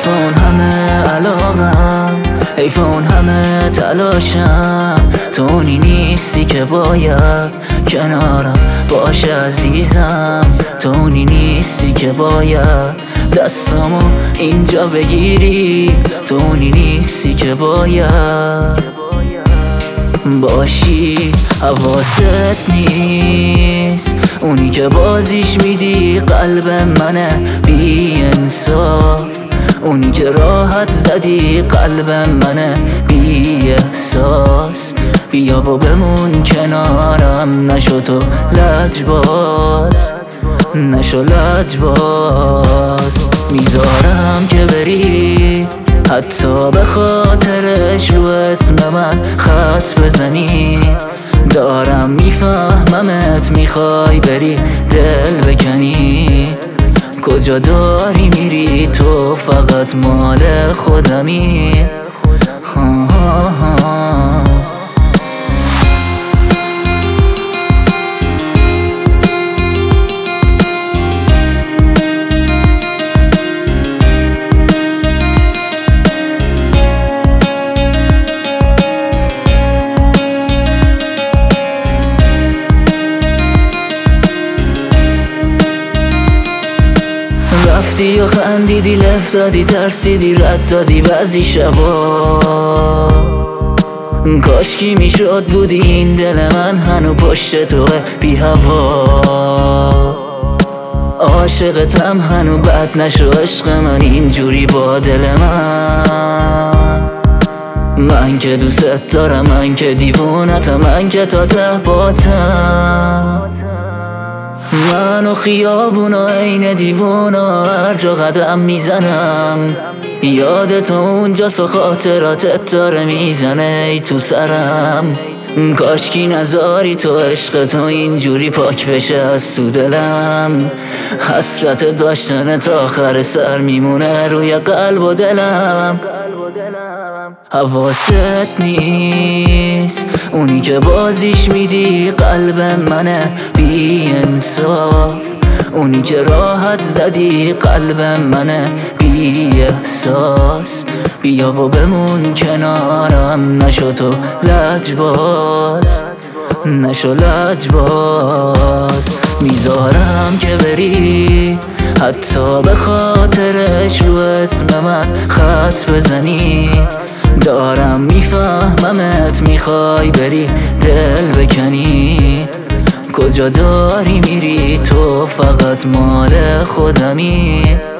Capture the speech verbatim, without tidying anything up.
حیف اون همه علاقم، حیف اون همه تلاشم، تو اونی نیستی که باید کنارم باش عزیزم، تو اونی نیستی که باید دستامو اینجا بگیری، تو اونی نیستی که باید باشی. حواست نیست اونی که بازیش میدی قلب منه بی انصاف، اونی که راحت زدی قلب منه بی احساس. بیا و بمون کنارم، نشو تو لجباز، نشو لجباز. میذارم که بری حتی به خاطرش رو اسم من خط بزنی، دارم میفهممت میخوای بری دل بکنی. کجا داری میری تو فقط مال خودمی. ها ها ها. رفتی و خندیدی، لف دادی، ترسیدی، رد دادی بعضی شبا. کاشکی میشد بودی این دل من هنو پشت توه بی هوا. عاشقتم هنو بد نشو عشق من اینجوری با دل من. من که دوست دارم، من که دیوونتم، من که تا ته باتم. من و خیابون و عین دیوون و هر جا قدم میزنم یادت اونجاست و خاطراتت داره میزنه ای تو سرم. کاشکی نذاری تو عشق تو اینجوری پاک بشه از تو دلم. حسرت داشتن تا آخر سر میمونه روی قلب و دلم. حواست نیست اونی که بازیش میدی قلب منه بی انصاف، اونی که راحت زدی قلب منه بی احساس. بیا و بمون کنارم، نشو تو لجباز، نشو لجباز. میذارم که بری حتی به خاطرش رو اسم من خط بزنی، دارم میفهممت میخوای بری دل بکنی. کجا داری میری تو فقط مال خودمی.